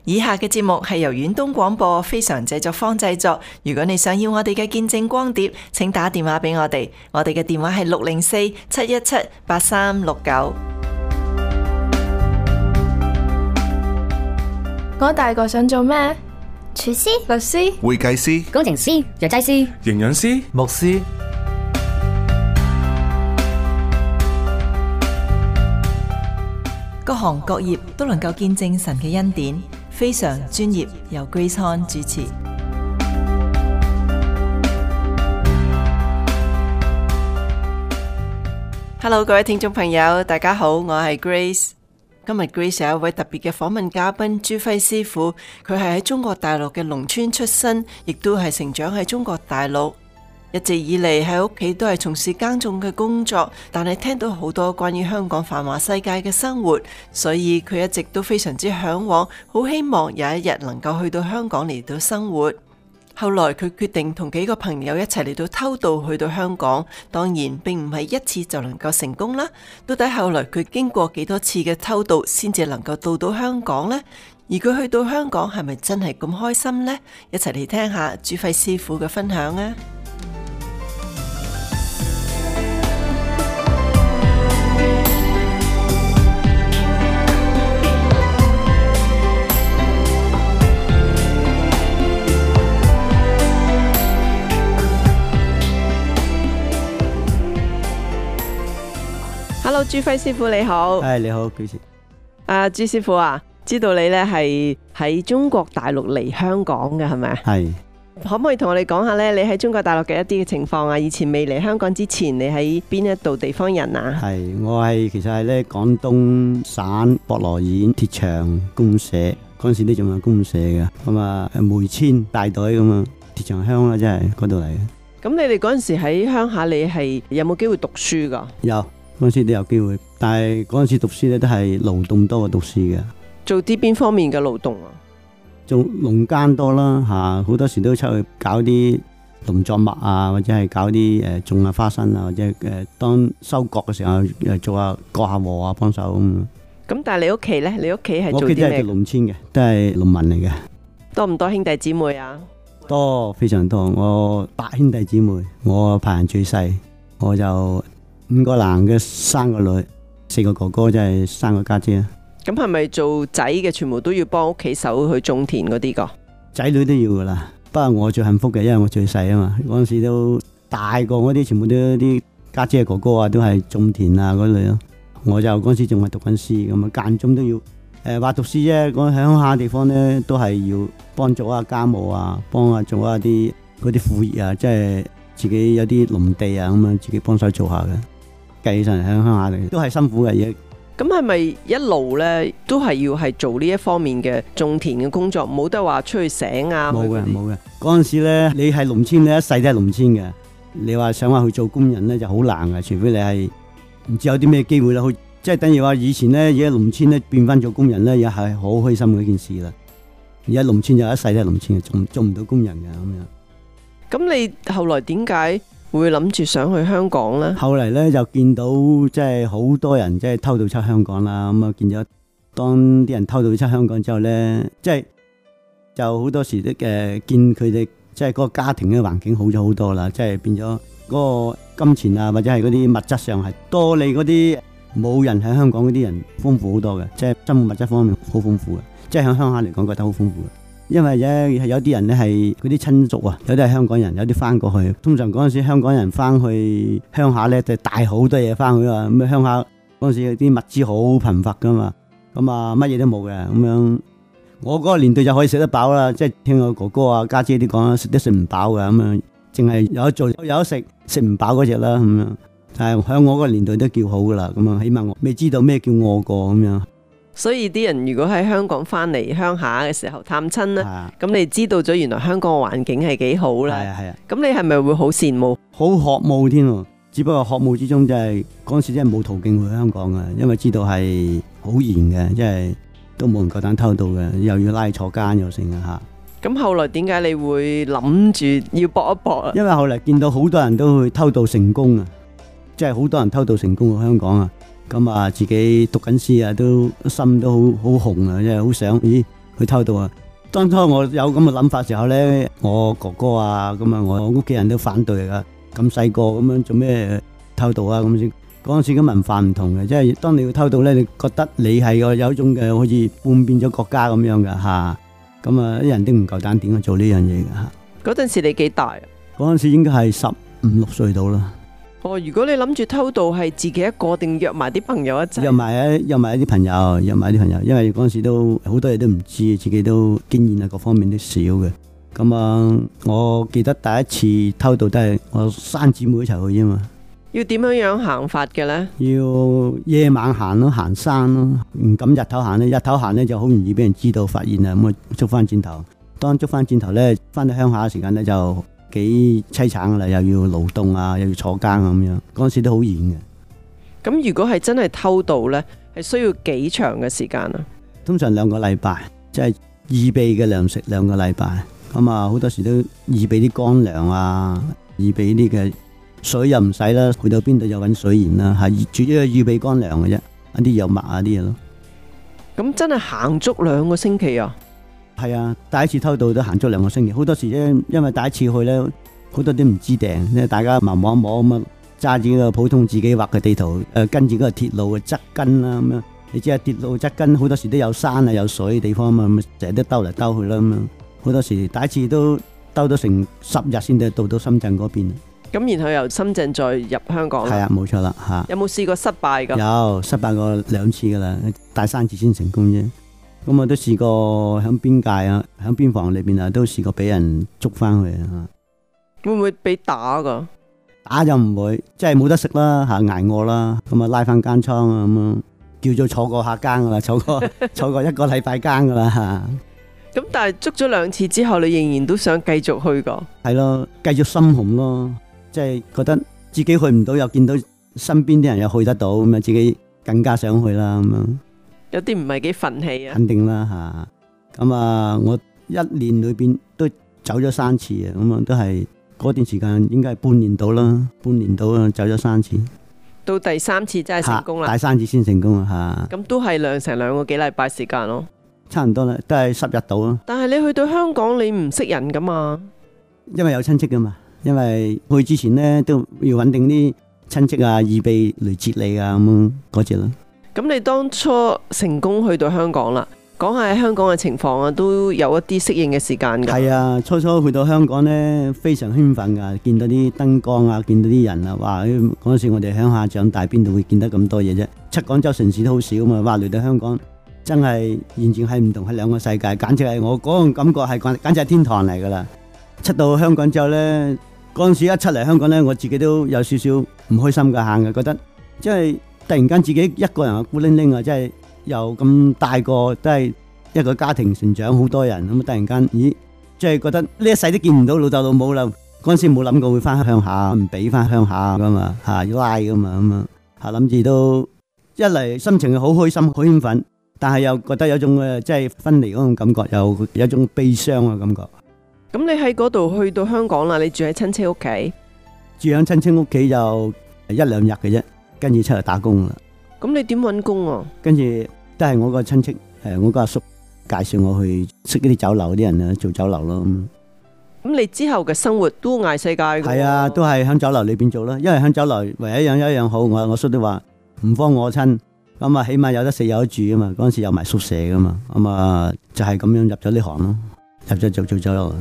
以下嘅節目係由遠東廣播非常製作坊製作。如果你想要我哋嘅見證光碟，請打電話俾我哋。我哋嘅電話係604-717-8369。 我大個想做咩？ 廚師、 律師、 會計師、 工程師、藥劑師、 營養師、 牧師。 各行各業都能夠見證神嘅恩典，非常專業，由 Grace Han 主持。Hello， 各位聽眾朋友，大家好，我係 Grace。今日 Grace 有一位特別嘅訪問嘉賓朱輝師傅，佢係喺中國大陸嘅農村出身，亦都係成長喺中國大陸。一直以嚟喺屋企都係從事耕種嘅工作，但係聽到好多關於香港繁華世界嘅生活，所以佢一直都非常之向往，好希望有一日能夠去到香港嚟到生活。後來佢決定同幾個朋友一齊嚟到偷渡去到香港，當然並唔係一次就能夠成功啦。到底後來佢經過幾多次嘅偷渡先至能夠到到香港呢？而佢去到香港係咪真係咁開心呢？一齊嚟聽下朱輝師傅嘅分享啊！Hello， 朱輝師傅你好。 你好，主持。 朱師傅啊，知道你呢係喺中國大陸嚟香港嘅係咪啊？ 係。 可唔可以同我哋講下呢？你喺中國大陸嘅一啲嘅情況啊？以前未嚟香港之前，你喺邊一度地方人啊？ 係，我係其實係咧廣東省博羅縣鐵場公社，嗰陣時都仲有公社嘅，咁啊梅村大隊咁啊，鐵場鄉啦，真係嗰度嚟嘅。 咁你哋嗰陣時喺鄉下，你係有冇機會讀書噶？有。 嗰陣時都有機會，但係嗰陣時讀書咧都係勞動多過讀書嘅。 做啲邊方面嘅勞動啊？ 做農耕多啦嚇，好多時都出去搞啲農作物啊，或者係搞啲種下花生啊，或者當收割嘅時候做下割下禾啊，幫手咁。 咁但係你屋企咧？你屋企係做啲咩？ 我屋企都係做農村嘅，都係農民嚟嘅。 多唔多兄弟姊妹啊？ 多，非常多。我8兄弟姊妹，我排行最細，我就5個男嘅，3個女，4個哥哥，即係3個家姐。 咁係咪做仔嘅全部都要幫屋企手去種田嗰啲個？ 仔女都要噶啦，不過我最幸福嘅，因為我最細啊嘛。嗰陣時都大個嗰啲，全部都啲家姐哥哥啊，都係種田啊嗰類咯。我就嗰陣時仲係讀緊書，咁啊間中都要話讀書啫。喺鄉下地方咧，都係要幫做下家務啊，幫下做下啲嗰啲副業啊，即係自己有啲農地啊咁樣，自己幫手做下嘅。計起上嚟喺鄉下嚟都係辛苦嘅嘢。 咁係咪一路咧都係要係做呢一方面嘅種田嘅工作，冇得話出去醒啊？ 冇嘅，冇嘅。嗰陣時咧，你係農村，你一世都係農村嘅。你話想話去做工人咧就好難嘅，除非你係唔知有啲咩機會啦。即係等於話以前咧，而家農村咧變翻做工人咧，又係好開心嘅一件事啦。而家農村就一世都係農村嘅，做唔到工人嘅咁樣。 咁你後來點解會諗住想去香港呢？ 後嚟咧就見到即係好多人即係偷渡出香港啦，咁啊見咗當啲人偷渡出香港之後咧，即係就好多時都見佢哋即係嗰個家庭嘅環境好咗好多啦，即係變咗嗰個金錢啊或者係嗰啲物質上係多你嗰啲冇人喺香港嗰啲人豐富好多嘅，即係生活物質方面好豐富嘅，即係喺鄉下嚟講覺得好豐富嘅。因為有啲人咧係嗰啲親族啊，有啲係香港人，有啲翻過去。通常嗰陣時香港人翻去鄉下咧，就帶好多嘢翻去啊。咁鄉下嗰陣時啲物資好貧乏噶嘛，咁啊乜嘢都冇嘅咁樣。我嗰個年代就可以食得飽啦，即係聽我哥哥啊家姐啲講，食唔飽嘅咁樣，淨係有得做有得食，食唔飽嗰隻啦咁樣。但係喺我嗰個年代都叫好噶啦，咁啊起碼我未知道咩叫餓過咁樣。 所以啲人如果喺香港翻嚟鄉下嘅時候探親呢，咁你知道咗原來香港嘅環境係幾好啦。係啊。咁你係咪會好羨慕？ 好渴慕添喎，只不過渴慕之中就係嗰陣時真係冇途徑去香港嘅，因為知道係好嚴嘅，即係都冇人夠膽偷渡嘅，又要拉坐監又成啊嚇。 咁後來點解你會諗住要搏一搏啊？因為後來見到好多人都去偷渡成功啊，即係好多人偷渡成功去香港啊。咁啊，自己讀緊書啊，都心都好紅啊，即係好想，咦， 去偷渡啊。當初我有咁嘅諗法時候咧，我哥哥啊咁啊，我屋企人都反對噶。咁細個咁樣做咩偷渡啊？咁先嗰陣時嘅文化唔同嘅，即係當你要偷渡咧，你覺得你係有一種嘅好似叛變咗國家咁樣嘅嚇。咁啊，啲人都唔夠膽點去做呢樣嘢嘅嚇。 嗰陣時你幾大啊？ 嗰陣時應該係15、16歲到啦。 哦，如果你諗住偷渡係自己一個定約埋啲朋友一齊？ 約埋啲朋友，因為嗰陣時都好多嘢都唔知，自己都經驗啊各方面都少嘅。咁啊，我記得第一次偷渡都係我三姊妹一齊去啫嘛。 要點樣行法嘅呢？ 要夜晚行咯，行山咯，唔敢日頭行咧。日頭行咧就好容易俾人知道發現啊，咁啊捉翻轉頭。當捉翻轉頭咧，翻到鄉下嘅時間咧就幾淒慘噶啦，又要勞動啊，又要坐監咁樣。嗰陣時都好遠嘅。 咁如果係真係偷渡呢，係需要幾長嘅時間啊？ 通常2個禮拜，即係預備嘅糧食2個禮拜。咁啊，好多時都預備啲乾糧啊，預備啲嘅水又唔使啦，去到邊度就揾水源啦，係主要係預備乾糧嘅啫，一啲藥物啊啲嘢咯。 咁真係行足2個星期啊？ 係啊，第一次偷渡都行足2個星期。好多時咧，因為第一次去咧，好多啲唔知定，大家盲摸摸咁啊，揸住個普通自己畫嘅地圖，跟住嗰個鐵路嘅側根啦咁樣。你知啊，鐵路側根好多時都有山啊有水嘅地方啊嘛，咁成日都兜嚟兜去啦咁樣。好多時第一次都兜咗成10日先至到深圳嗰邊。 咁然後由深圳再入香港。係啊，冇錯啦嚇。 有冇試過失敗㗎？ 有失敗過2次㗎啦，大3次先成功啫。咁我都試過喺邊界啊，喺邊防裏邊啊，都試過俾人捉翻去啊。 會唔會俾打㗎？ 打就唔會，即係冇得食啦嚇，捱餓啦，咁啊拉翻間倉啊咁啊，叫做坐過下更㗎啦，坐過1個禮拜更㗎啦嚇。 咁但係捉咗2次之後，你仍然都想繼續去㗎？係咯，繼續心紅咯，即係覺得自己去唔到，又見到身邊啲人又去得到，咁啊自己更加想去啦咁樣。 有啲唔係幾憤氣啊？ 肯定啦嚇。咁啊，我1年裏邊都走咗3次啊，咁啊都係嗰段時間應該係半年到啦，走咗3次。 到第3次真係成功啦？ 第3次先成功啊嚇。 咁都係成2個幾禮拜時間咯。差唔多啦，都係10日到啦。 但係你去到香港，你唔識人噶嘛？ 因為有親戚噶嘛，因為去之前呢都要揾定啲親戚啊，預備嚟接你啊咁嗰隻咯。 咁你當初成功去到香港啦，講下喺香港嘅情況啊，都有一啲適應嘅時間噶。係啊，初初去到香港呢，非常興奮噶，見到啲燈光啊，見到啲人啊，哇！嗰陣時我哋鄉下長大，邊度會見得咁多嘢啫？出廣州城市都好少嘛，哇！嚟到香港。真係完全係唔同，係2個世界，簡直係我嗰種感覺係簡直係天堂嚟噶啦！出到香港之後呢，嗰陣時一出嚟香港呢，我自己都有少少唔開心嘅行嘅，覺得即係突然間自己一個人啊孤零零啊，即係又咁大個都係一個家庭成長，好多人咁突然間，咦，即係覺得呢一世都見唔到老豆老母啦！嗰陣時冇諗過會翻鄉下，唔俾翻鄉下噶嘛，要拉噶嘛咁啊，諗住都一嚟心情係好開心，好興奮。但係又覺得有種即係分離嗰種感覺，有一種悲傷嘅感覺。 咁你喺嗰度去到香港啦，你住喺親戚屋企？ 住喺親戚屋企就1-2日嘅啫，跟住出嚟打工啦。 咁你點搵工啊？跟住都係我個親戚，我個阿叔介紹我去識啲酒樓啲人啊，做酒樓咯。 咁你之後嘅生活都嗌世界㗎？ 係啊，都係喺酒樓裏邊做啦。因為喺酒樓唯一一樣好，我叔都話唔慌我親。咁啊，起碼有得食有得住啊嘛！嗰陣時有埋宿舍噶嘛，咁啊就係咁樣入咗呢行咯，入咗做酒樓。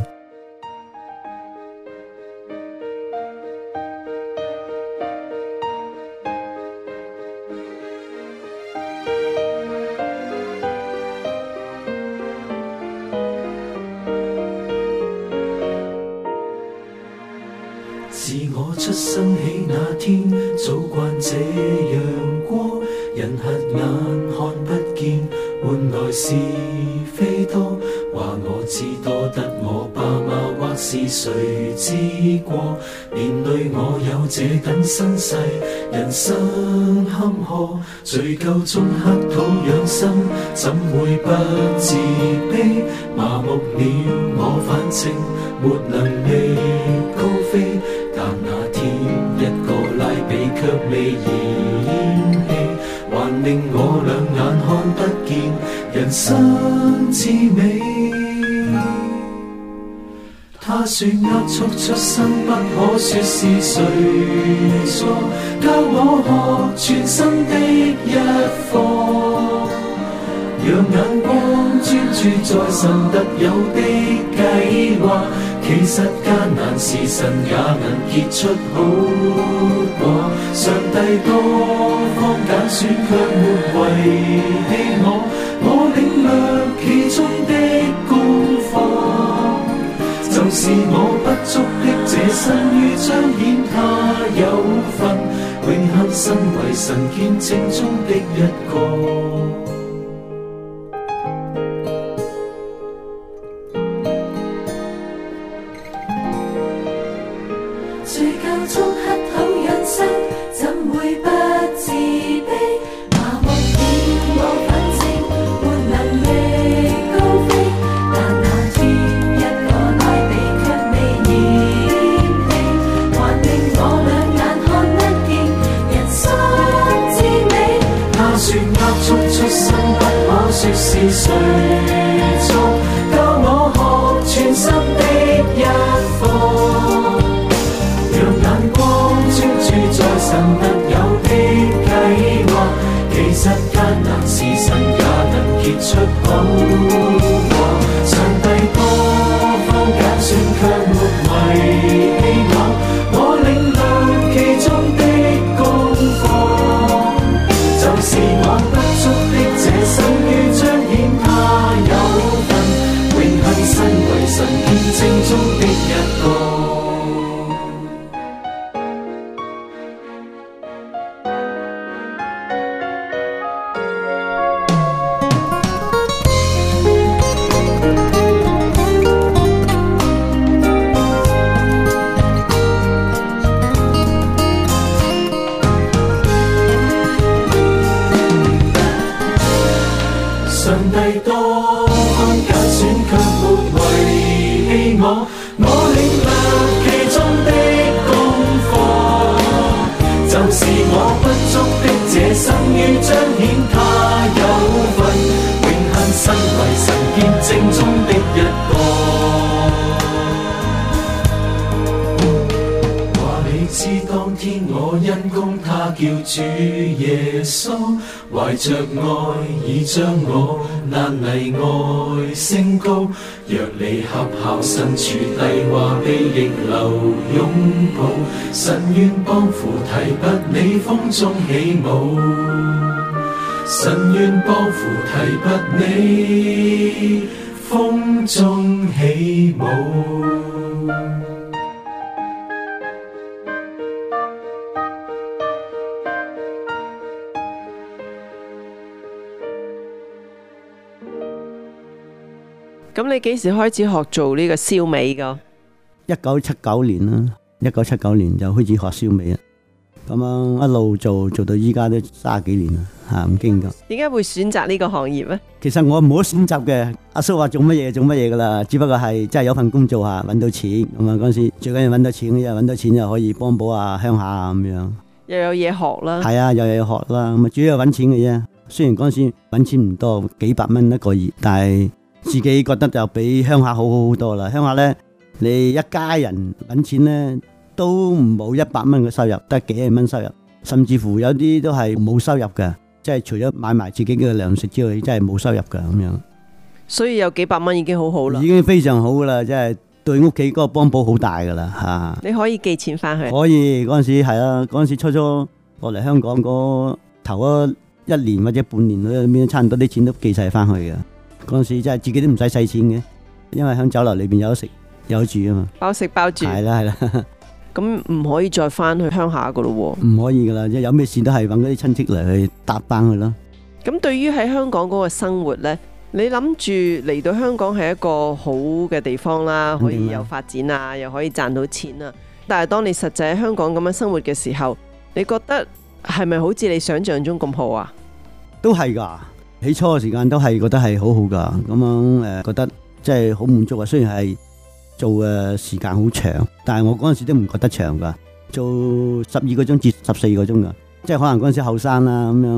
自我出生起那天，早慣這樣過。人瞎眼看不見，換來是非多。話我知多得我爸媽，或是誰知過。連累我有這等身世，人生坎坷，罪疚中刻土養心，怎會不自卑？麻木了我，反正沒能力高飛。但那天一個拉比卻未嫌棄，還令我兩眼看不見人生之滋味。他說壓促出生不可說是誰錯，教我學全新的一課，讓眼光專注在神特有的計劃。其實艱難時辰也能結出好果，上帝多方揀選卻沒遺棄我，我領略其中的功課。就是我不足的這身於彰顯他有份，永恆身為神見證中的一個。 睡覺中乞討養生，怎會不自卑？麻木點我反正沒能力高飛，但那天一個內地卻未嫌棄，還令我兩眼看得見人生滋味。 他說壓促出生不可說是誰錯，教我學全新的一課，讓眼光專注在神特有的計劃。其實艱難時辰也能結出好果，上帝多方揀選卻沒遺棄我領略其中的功課。就是我不足的這生於彰顯他有份，永恆身為神見證中的一個。上帝多方揀選卻沒遺棄我，我領略其中的功課。就是我不足的這生於彰顯他有份，永恆身為神見證中的一個。話你知當天我因公他叫主耶穌，懷着愛已將我難離愛升高，若你合校身處低洼被逆流擁抱，神願幫扶提拔你風中起舞，神願幫扶提拔你風中起舞。 咁你幾時開始學做呢個燒味噶 1979年啦，1979年就開始學燒味啦。咁樣一路做到依家都30幾年啦，唔經噶。 點解會選擇呢個行業呢？ 其實我冇得選擇嘅，阿叔話做乜嘢做乜嘢噶啦，只不過係真係有份工做下，搵到錢咁啊。嗰陣時最緊要搵到錢，搵到錢就可以幫補下鄉下咁樣。 又有嘢學啦， 係啊，又有嘢學啦。咁啊，主要係搵錢嘅啫。雖然嗰陣時搵錢唔多，幾百蚊一個月，但係自己覺得就比鄉下好多啦。鄉下咧，你一家人搵錢咧都唔冇100蚊嘅收入，得幾廿蚊收入，甚至乎有啲都係冇收入嘅，即係除咗買埋自己嘅糧食之外，真係冇收入嘅咁樣。 所以有幾百蚊已經好好啦， 已經非常好噶啦，即係對屋企嗰個幫補好大噶啦吓。 你可以寄錢翻去？ 可以，嗰陣時係啊，嗰陣時初落嚟香港嗰頭嗰1年或者半年裏面，差唔多啲錢都寄晒翻去嘅。嗰陣時真係自己都唔使使錢嘅，因為喺酒樓裏邊有得食有得住啊嘛， 包食包住。係啦。 咁唔可以再翻去鄉下噶咯？ 唔可以噶啦，即係有咩事都係搵嗰啲親戚嚟去搭翻去咯。 咁對於喺香港嗰個生活呢，你諗住嚟到香港係一個好嘅地方啦，可以有發展啊，又可以賺到錢啊。但係當你實際喺香港咁樣生活嘅時候，你覺得係咪好似你想象中咁好啊？ 都係噶，起初嘅時間都係覺得係好好噶，咁樣覺得即係好滿足啊。雖然係做嘅時間好長，但係我嗰陣時都唔覺得長噶，做12個鐘至14個鐘噶，即係可能嗰陣時後生啦咁樣，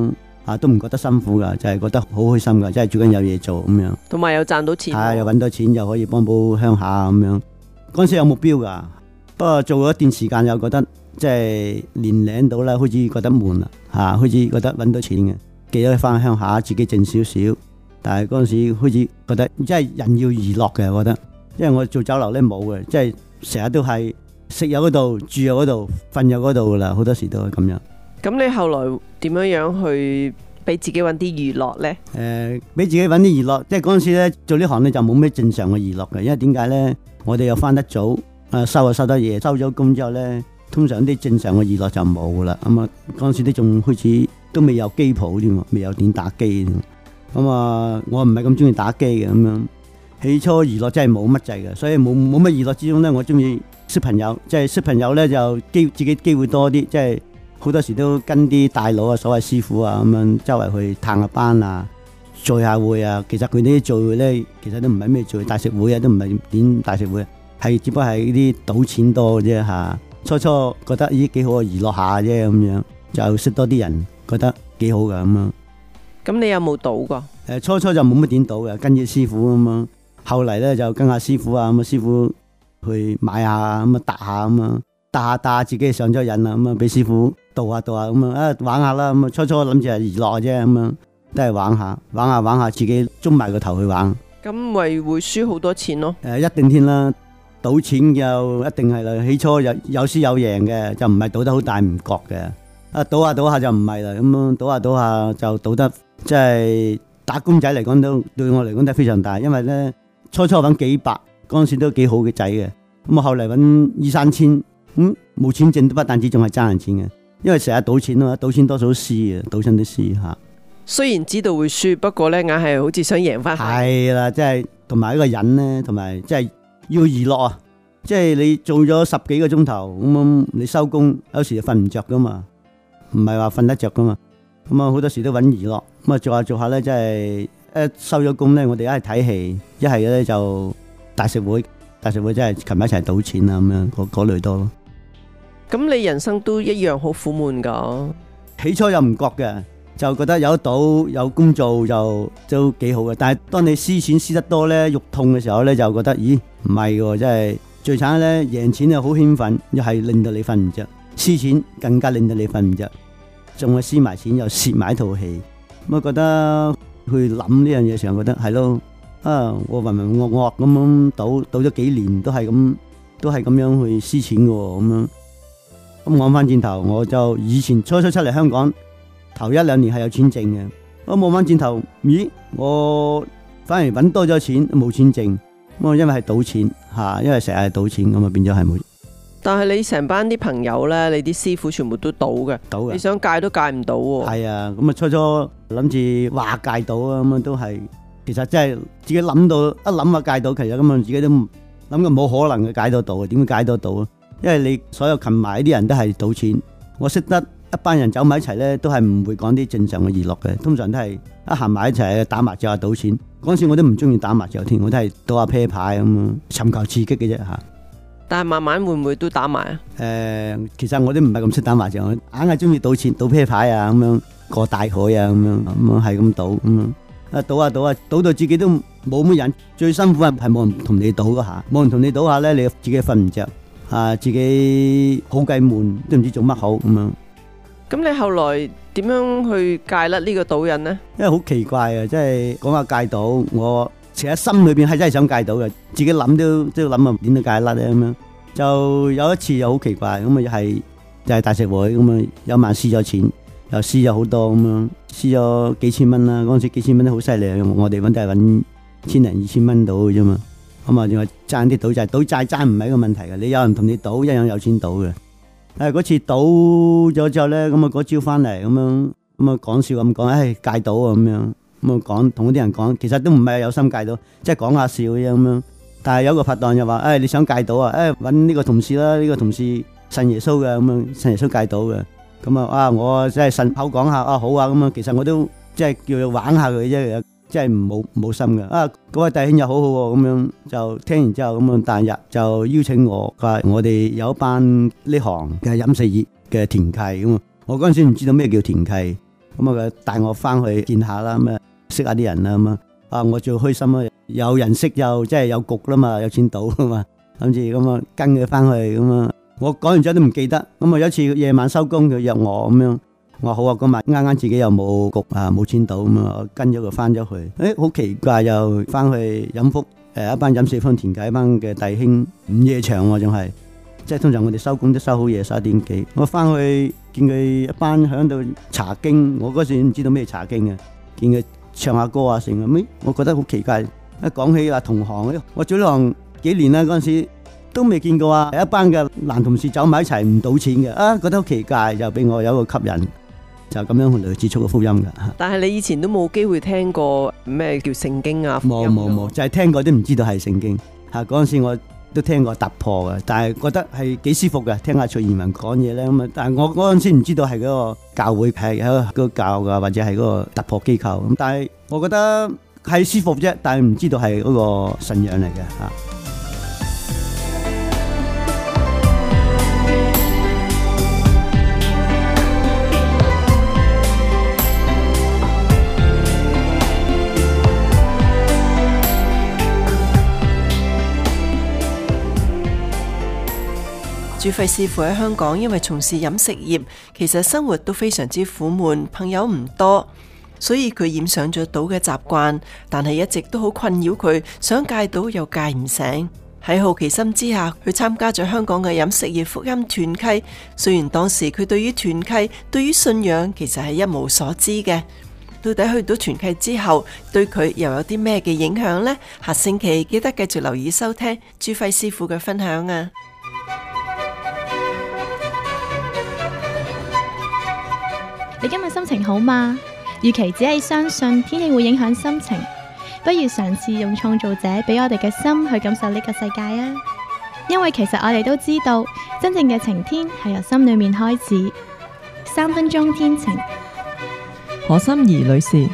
都唔覺得辛苦噶，就係覺得好開心噶，即係最緊有嘢做咁樣。 同埋又賺到錢， 又揾到錢，又可以幫補鄉下咁樣。嗰陣時有目標噶，不過做咗一段時間又覺得即係年齡到啦，開始覺得悶啦，開始覺得揾到錢嘅，記得翻鄉下自己剩少少。但係嗰陣時開始覺得即係人要娛樂嘅，我覺得，因為我做酒樓咧冇嘅，即係成日都係食有嗰度，住有嗰度，瞓有嗰度噶啦，好多時都係咁樣。 咁你後來點樣去俾自己揾啲娛樂呢？ 俾自己揾啲娛樂，即係嗰陣時咧做呢行咧就冇咩正常嘅娛樂嘅，因為點解咧？我哋又翻得早，收得夜，收咗工之後咧，通常啲正常嘅娛樂就冇啦。咁嗰陣時都仲開始都未有機鋪添，未有點打機添。我唔係咁中意打機嘅咁樣。起初娛樂真係冇乜滯嘅，所以冇乜娛樂之中咧，我中意識朋友，即係識朋友咧就自己機會多啲，即係好多時都跟啲大佬啊、所謂師傅啊咁樣周圍去探下班啊、聚下會啊。其實佢啲聚會咧，其實都唔係咩聚會，大食會啊，都唔係點大食會，係只不過係啲賭錢多嘅啫嚇。初初覺得咦幾好啊，娛樂下啫咁樣，就識多啲人，覺得幾好噶咁樣。 咁你有冇賭過？ 初初就冇乜點賭嘅，跟住師傅咁樣。後嚟咧就跟下師傅啊，咁師傅去買下咁打下咁啊，打下自己上咗癮啦，咁啊俾師傅導下咁啊，玩下啦，咁啊初初諗住係娛樂啫，咁啊都係玩下，自己中埋個頭去玩。 咁咪會輸好多錢咯？ 一定添啦，賭錢就一定係啦。起初有輸有贏嘅，就唔係賭得好大唔覺嘅。賭下就唔係啦，咁樣賭下就賭得即係打工仔嚟講都對我嚟講都非常大，因為咧。初初揾幾百，嗰陣時都幾好嘅仔嘅，咁啊後嚟揾二三千，冇錢剩都不但止，仲係爭人錢嘅，因為成日賭錢啊嘛，賭錢多數都輸嘅，賭親都輸嚇。 雖然知道會輸，不過咧硬係好似想贏翻。 係啦，即係同埋一個人咧，同埋即係要娛樂啊！即係你做咗10幾個鐘頭，咁你收工有時就瞓唔着噶嘛，唔係話瞓得着噶嘛，咁啊好多時都揾娛樂，咁啊做下咧，即係。收咗工咧，我哋一係睇戲，一係咧就大食會，即係琴日一齊賭錢啊咁樣，嗰類多咯。 咁你人生都一樣好苦悶噶？ 起初又唔覺嘅，就覺得有得賭有工做就都幾好嘅。但係當你輸錢輸得多咧，肉痛嘅時候咧，就覺得咦唔係喎，真係最慘咧，贏錢又好興奮，又係令到你瞓唔着；輸錢更加令到你瞓唔着，仲係輸埋錢又蝕埋一套戲，咁啊覺得。去諗呢樣嘢上，覺得係咯，我渾渾噩噩咁樣賭咗幾年，都係咁樣去輸錢嘅咁樣。咁講翻轉頭，我就以前初出嚟香港，頭1、2年係有錢剩嘅。我望翻轉頭，咦，我反而揾多咗錢，冇錢剩。咁因為係賭錢吓，因為成日係賭錢，咁啊變咗係冇。 但係你成班啲朋友咧，你啲師傅全部都賭嘅，你想戒都戒唔到喎。係啊，咁啊初初諗住話戒賭啊，咁啊都係，其實真係自己諗到一諗下戒賭，其實咁啊自己都諗過冇可能嘅戒到賭，點會戒到賭啊？因為你所有擒埋啲人都係賭錢，我識得一班人走埋一齊咧，都係唔會講啲正常嘅娛樂嘅，通常都係一行埋一齊打麻雀啊賭錢。嗰陣時我都唔中意打麻雀添，我都係賭下啤牌咁啊，尋求刺激嘅啫吓。 但係慢慢會唔會都打埋啊？ 其實我都唔係咁識打麻將，硬係中意賭錢、賭啤牌啊，咁樣過大海啊，咁樣係咁賭咁樣。賭下，賭到自己都冇乜人。最辛苦係冇人同你賭嗰下，冇人同你賭下咧，你自己瞓唔着，自己好計悶，都唔知做乜好咁樣。 咁你後來點樣去戒甩呢個賭癮呢？ 因為好奇怪啊，即係講下戒賭，我其實心裏邊係真係想戒賭嘅，自己諗都諗啊，點都戒甩咧咁樣。就有一次又好奇怪，咁啊又係大食會，咁啊有晚輸咗錢，又輸咗好多咁樣，輸咗幾千蚊啦。嗰陣時幾千蚊都好犀利，我哋搵都係搵1000零2000蚊到嘅啫嘛。咁啊，仲係爭啲賭債，賭債爭唔係一個問題嘅，你有人同你賭，一樣有錢賭嘅。嗰次賭咗之後咧，咁啊嗰朝翻嚟咁啊講笑咁講，戒賭啊咁樣，咁啊講同嗰啲人講，其實都唔係有心戒賭，即係講下笑嘅啫咁樣。但係有個拍檔就話，你想戒賭啊？搵呢個同事啦，呢個同事信耶穌嘅，咁樣信耶穌戒賭嘅。咁啊，我即係信口講下，好啊，咁啊，其實我都即係叫佢玩下佢啫，即係冇心嘅。嗰位弟兄又好好喎，咁樣就聽完之後咁啊，第二日就邀請我，佢話我哋有一班呢行嘅飲食業嘅團契咁啊。我嗰陣時唔知道咩叫團契， 咁佢帶我翻去見下啦，咁啊識下啲人啦，咁啊我最開心啦，有人識又即係有局啦嘛，有錢賭啊嘛，諗住咁啊跟佢翻去咁啊，我講完之後都唔記得，咁啊有一次夜晚收工佢約我咁樣，我話好啊，嗰晚啱啱自己又冇局啊冇錢賭咁啊，跟咗佢翻咗去，好奇怪又翻去飲福一班飲四方田雞一班嘅弟兄午夜場喎，仲係即係通常我哋收工都收好夜11點幾，我翻去見佢一班響度查經，我嗰時唔知道咩查經嘅，見佢唱下歌啊成咁，我覺得好奇怪。一講起話同行，我做呢行幾年啦，嗰陣時都未見過啊，一班嘅男同事走埋一齊唔賭錢嘅，覺得好奇怪，就俾我有一個吸引。就咁樣嚟接觸個福音嘅。 但係你以前都冇機會聽過咩叫聖經啊？ 冇，就係聽過都唔知道係聖經。嗰陣時我都聽過突破嘅，但係覺得係幾舒服嘅，聽下徐賢文講嘢咧咁啊。但係我嗰陣時唔知道係嗰個教會係嗰個教嘅，或者係嗰個突破機構咁。但係我覺得係舒服啫，但係唔知道係嗰個信仰嚟嘅嚇。 朱輝師傅喺香港，因為從事飲食業，其實生活都非常之苦悶，朋友唔多，所以佢染上咗賭嘅習慣，但係一直都好困擾佢，想戒賭又戒唔醒。喺好奇心之下，佢參加咗香港嘅飲食業福音團契。雖然當時佢對於團契、對於信仰其實係一無所知嘅，到底去到團契之後，對佢又有啲咩嘅影響呢？下星期記得繼續留意收聽朱輝師傅嘅分享啊！ 你今日心情好嗎？與其只係相信天氣會影響心情，不如嘗試用創造者俾我哋嘅心去感受呢個世界啊！因為其實我哋都知道，真正嘅晴天係由心裏面開始。3分鐘天晴， 何心怡女士。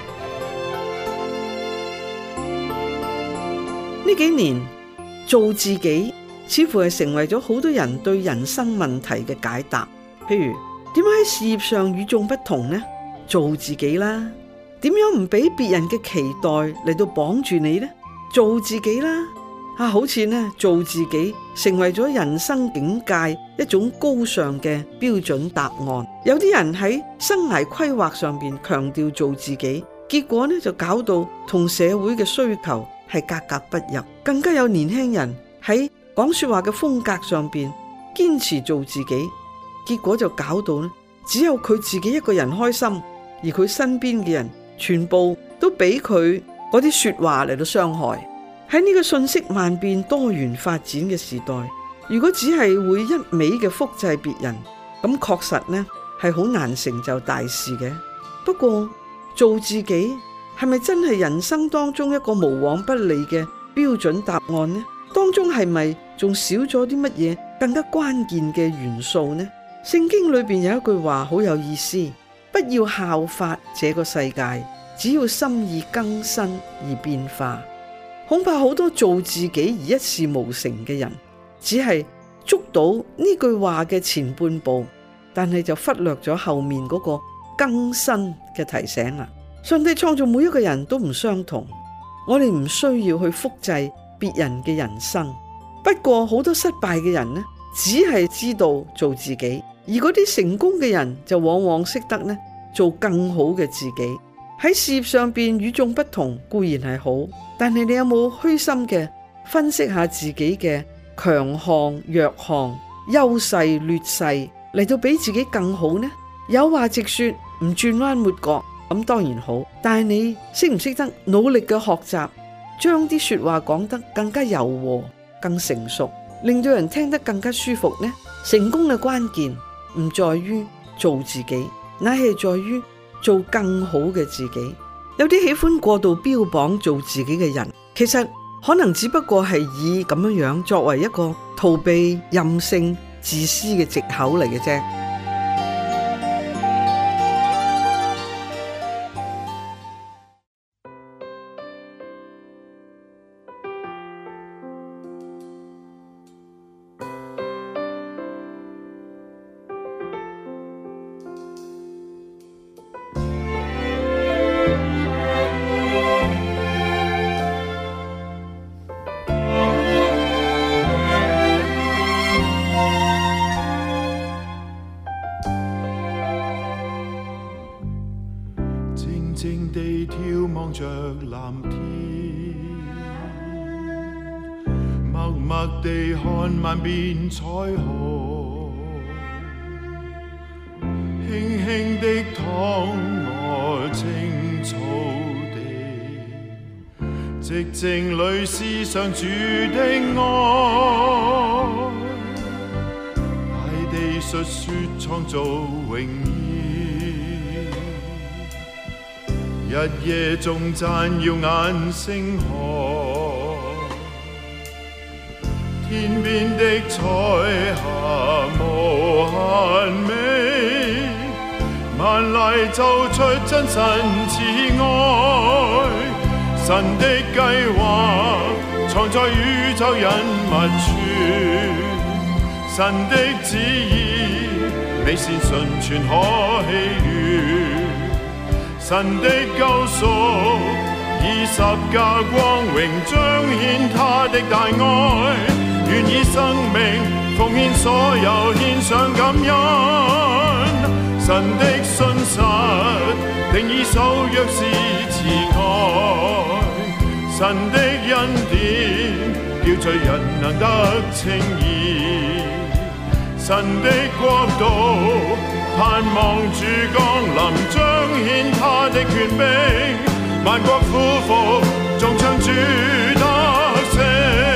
呢幾年做自己似乎係成為咗好多人對人生問題嘅解答。譬如點樣喺事業上與眾不同呢？做自己啦。點樣唔俾別人嘅期待嚟到綁住你呢？做自己啦。好似呢做自己成為咗人生境界一種高尚嘅標準答案。有啲人喺生涯規劃上邊強調做自己，結果呢就搞到同社會嘅需求係格格不入。更加有年輕人喺講說話嘅風格上邊堅持做自己，結果就搞到呢只有佢自己一個人開心，而佢身邊嘅人全部都俾佢嗰啲說話嚟到傷害。喺呢個信息萬變多元發展嘅時代，如果只係會一味嘅複製別人，咁確實呢係好難成就大事嘅。不過做自己係咪真係人生當中一個無往不利嘅標準答案呢？當中係咪仲少咗啲乜嘢更加關鍵嘅元素呢？聖經裏邊有一句話好有意思，不要效法這個世界，只要心意更新而變化。恐怕好多做自己而一事無成嘅人，只係捉到呢句話嘅前半部，但係就忽略咗後面嗰個更新嘅提醒啦。上帝創造每一個人都唔相同，我哋唔需要去複製別人嘅人生。不過好多失敗嘅人呢，只係知道做自己，而嗰啲成功嘅人就往往識得呢做更好嘅自己。喺事業上邊與眾不同固然係好，但係你有冇虛心嘅分析下自己嘅強項、弱項、優勢、劣勢，嚟到比自己更好呢？有話直說，唔轉彎抹角，咁當然好。但係你識唔識得努力嘅學習，將啲說話講得更加柔和、更成熟，令到人聽得更加舒服呢？成功嘅關鍵唔在於做自己，乃係在於做更好嘅自己。有啲喜歡過度標榜做自己嘅人，其實可能只不過係以咁樣作為一個逃避任性、自私嘅藉口嚟嘅啫。 默地看萬遍彩虹，輕輕地躺臥青草地，寂靜裏思想主的愛，大地述說創造榮耀，日夜頌讚耀眼星河。天邊的彩霞無限美，萬籟奏出真神慈愛。神的計劃藏在宇宙人物處，神的旨意美善純全可喜悅。神的救贖以十架光榮彰顯他的大愛，願以生命奉獻所有，獻上感恩。神的信實定以守約是慈愛，神的恩典叫罪人能得稱義。神的國度盼望主降臨，彰顯他的權柄，萬國俯伏頌唱主得勝。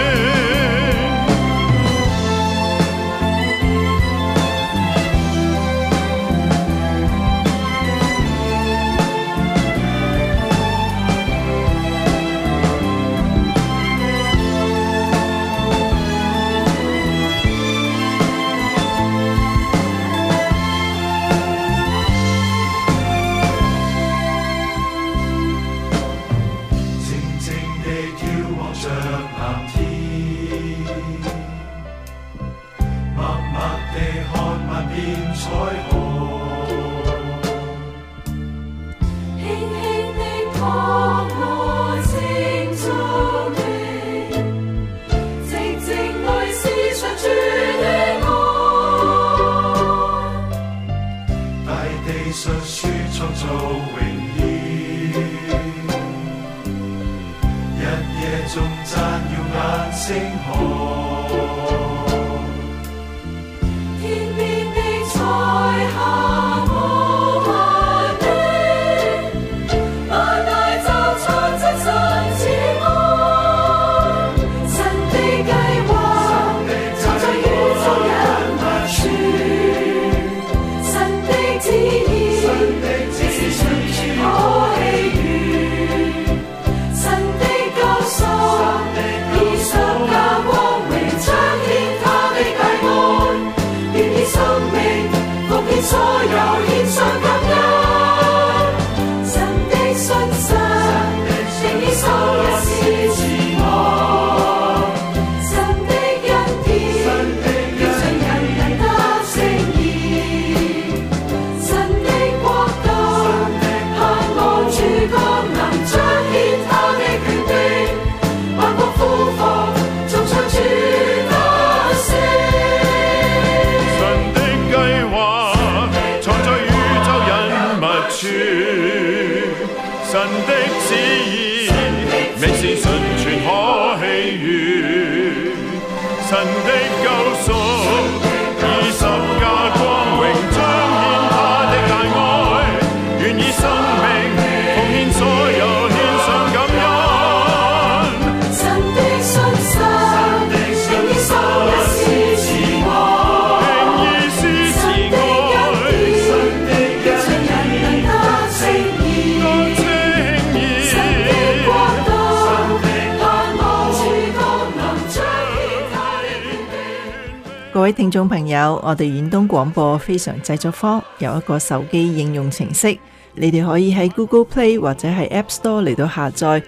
各位聽眾朋友，我哋遠東廣播非常製作坊有一個手機應用程式，你哋可以喺 Google Play 或者係 App Store 嚟到下載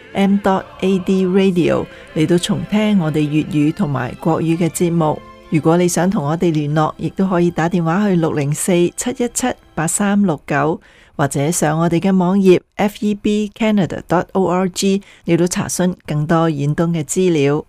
m.ad radio 嚟到重聽我哋粵語同埋國語嘅節目。如果你想同我哋聯絡，亦都可以打電話去604-717-8369，或者上我哋嘅網頁 febcanada.org 嚟到查詢更多遠東嘅資料。